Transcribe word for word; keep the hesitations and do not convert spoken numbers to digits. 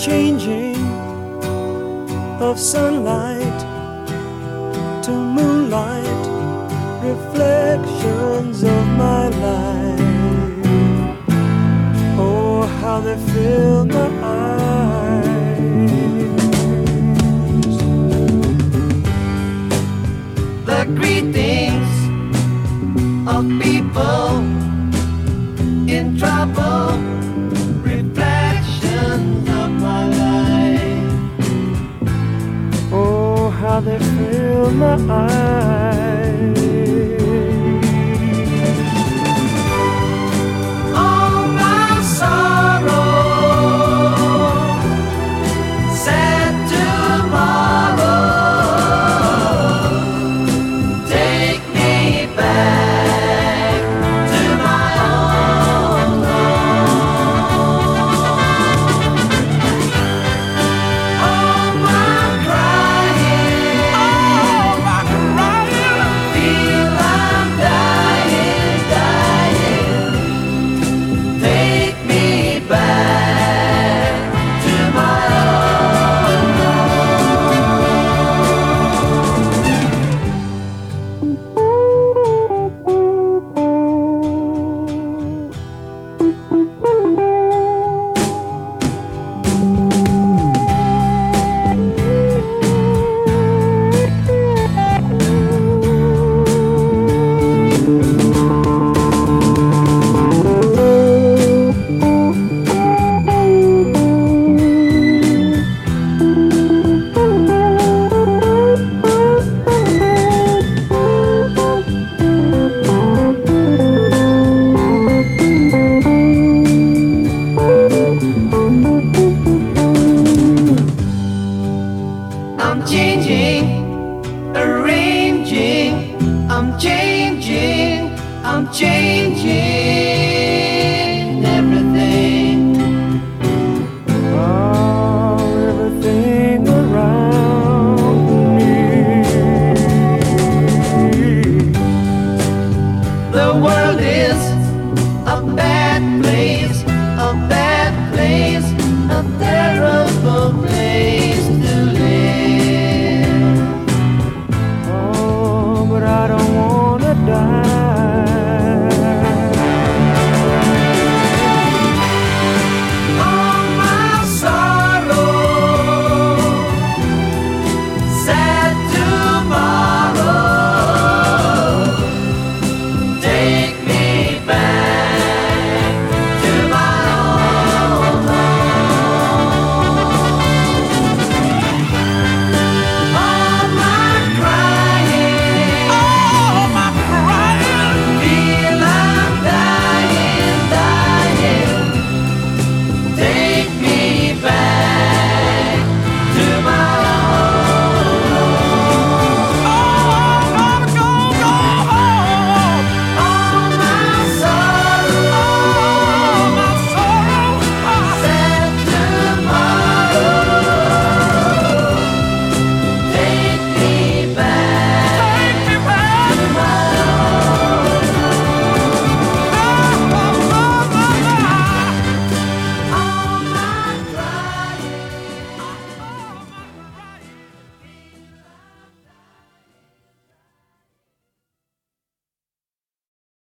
changing of sunlight to moonlight, reflections of my life. Oh, how they fill my eyes. The greetings of people in trouble, reflections of my life. Oh, how they fill my eyes. All my sorrow, sad tomorrow, take me back to my own home. All my crying, all my crying, feel I'm dying, dying. Take me back to my own I'm changing, arranging, I'm changing, I'm changing.